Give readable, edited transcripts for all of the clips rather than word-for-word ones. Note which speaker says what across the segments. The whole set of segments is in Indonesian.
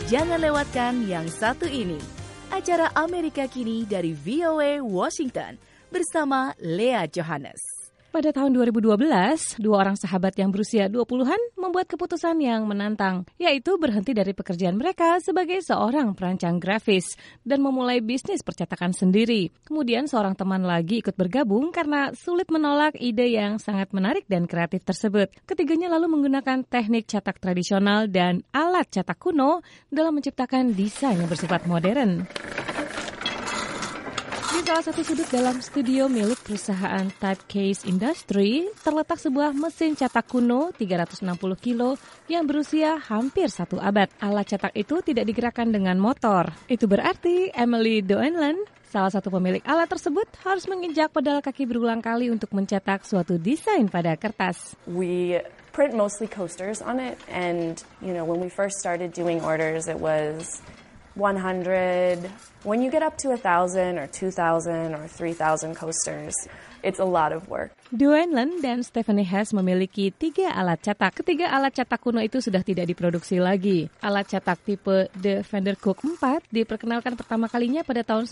Speaker 1: Jangan lewatkan yang satu ini. Acara Amerika Kini dari VOA Washington bersama Lea Johannes.
Speaker 2: Pada tahun 2012, dua orang sahabat yang berusia 20-an membuat keputusan yang menantang, yaitu berhenti dari pekerjaan mereka sebagai seorang perancang grafis dan memulai bisnis percetakan sendiri. Kemudian seorang teman lagi ikut bergabung karena sulit menolak ide yang sangat menarik dan kreatif tersebut. Ketiganya lalu menggunakan teknik cetak tradisional dan alat cetak kuno dalam menciptakan desain yang bersifat modern. Di salah satu sudut dalam studio milik perusahaan Typecase Industry, terletak sebuah mesin cetak kuno 360 kilo yang berusia hampir 1 abad. Alat cetak itu tidak digerakkan dengan motor. Itu berarti Emily Doenland, salah satu pemilik alat tersebut, harus menginjak pedal kaki berulang kali untuk mencetak suatu desain pada kertas.
Speaker 3: We print mostly coasters on it, and when we first started doing orders, it was 100. When you get up to 1,000 or 2,000 or 3,000 coasters, it's a lot of work.
Speaker 2: Doenland dan Stephanie Hess memiliki 3 alat cetak. Ketiga alat cetak kuno itu sudah tidak diproduksi lagi. Alat cetak tipe The Vandercook 4 diperkenalkan pertama kalinya pada tahun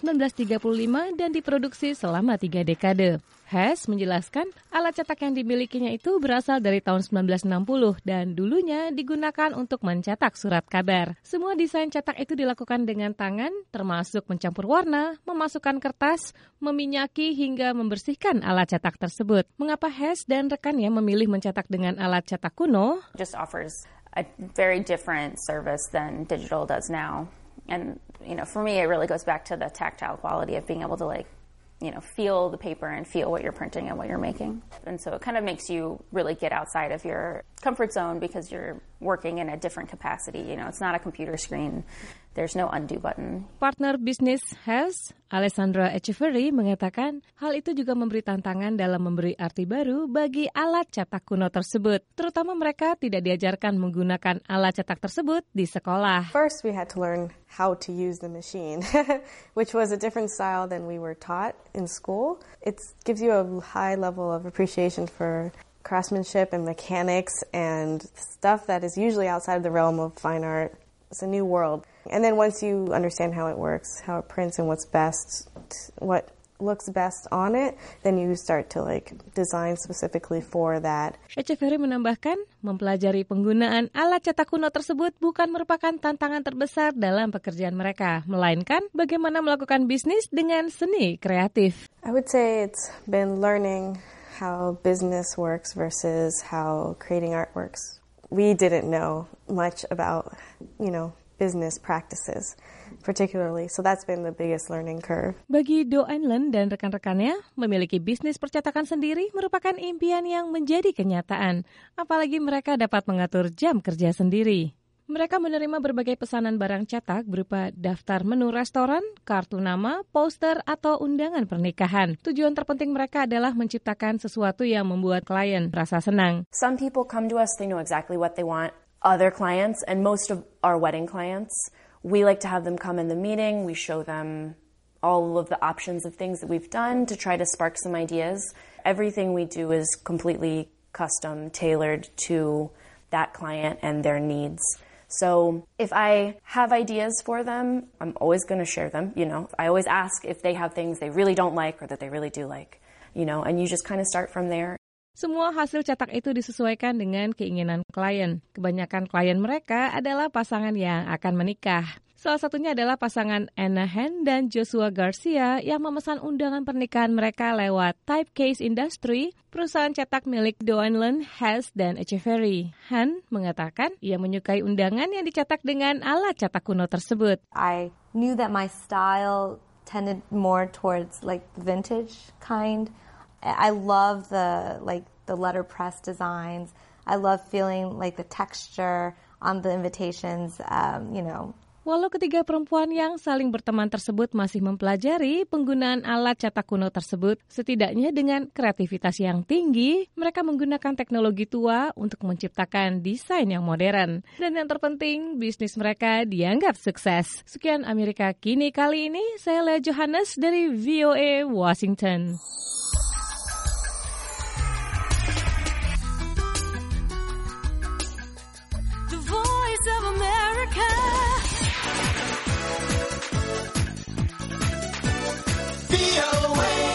Speaker 2: 1935 dan diproduksi selama 3 dekade. Hess menjelaskan alat cetak yang dimilikinya itu berasal dari tahun 1960 dan dulunya digunakan untuk mencetak surat kabar. Semua desain cetak itu dilakukan dengan tangan, termasuk mencampur warna, memasukkan kertas, meminyaki hingga membersihkan alat cetak tersebut. Mengapa Hess dan rekannya memilih mencetak dengan alat cetak kuno?
Speaker 4: Just offers a very different service than digital does now. And for me it really goes back to the tactile quality of being able to feel the paper and feel what you're printing and what you're making. And so it kind of makes you really get outside of your comfort zone because you're working in a different capacity. It's not a computer screen. There's no undo button.
Speaker 2: Partner bisnis Hess, Alessandra Echeverry, mengatakan hal itu juga memberi tantangan dalam memberi arti baru bagi alat cetak kuno tersebut. Terutama mereka tidak diajarkan menggunakan alat cetak tersebut di sekolah.
Speaker 5: First we had to learn how to use the machine, which was a different style than we were taught in school. It gives you a high level of appreciation for craftsmanship and mechanics and stuff that is usually outside of the realm of fine art. It's a new world. And then once you understand how it works, how it prints and what's best, what looks best on it, then you start to design specifically for that.
Speaker 2: Echeverry menambahkan, mempelajari penggunaan alat cetak kuno tersebut bukan merupakan tantangan terbesar dalam pekerjaan mereka, melainkan bagaimana melakukan bisnis dengan seni kreatif.
Speaker 5: I would say it's been learning how business works versus how creating art works. We didn't know much about, business practices particularly. So that's been the biggest learning curve.
Speaker 2: Bagi Doenland dan rekan-rekannya, memiliki bisnis percetakan sendiri merupakan impian yang menjadi kenyataan. Apalagi mereka dapat mengatur jam kerja sendiri. Mereka menerima berbagai pesanan barang cetak berupa daftar menu restoran, kartu nama, poster, atau undangan pernikahan. Tujuan terpenting mereka adalah menciptakan sesuatu yang membuat klien merasa senang.
Speaker 3: Some people come to us, they know exactly what they want. Other clients, and most of our wedding clients, we like to have them come in the meeting. We show them all of the options of things that we've done to try to spark some ideas. Everything we do is completely custom, tailored to that client and their needs. So if I have ideas for them, I'm always going to share them. I always ask if they have things they really don't like or that they really do like, and you just kind of start from there.
Speaker 2: Semua hasil cetak itu disesuaikan dengan keinginan klien. Kebanyakan klien mereka adalah pasangan yang akan menikah. Salah satunya adalah pasangan Anna Han dan Joshua Garcia yang memesan undangan pernikahan mereka lewat Typecase Industry, perusahaan cetak milik Doenland, Hess, dan Echeverry. Han mengatakan ia menyukai undangan yang dicetak dengan alat cetak kuno tersebut.
Speaker 6: I knew that my style tended more towards vintage kind. I love the letterpress designs. I love feeling the texture on the invitations,
Speaker 2: Walau ketiga perempuan yang saling berteman tersebut masih mempelajari penggunaan alat cetak kuno tersebut, setidaknya dengan kreativitas yang tinggi, mereka menggunakan teknologi tua untuk menciptakan desain yang modern. Dan yang terpenting, bisnis mereka dianggap sukses. Sekian Amerika Kini kali ini, saya Lea Johannes dari VOA Washington.
Speaker 1: The Voice of America.
Speaker 7: VOA.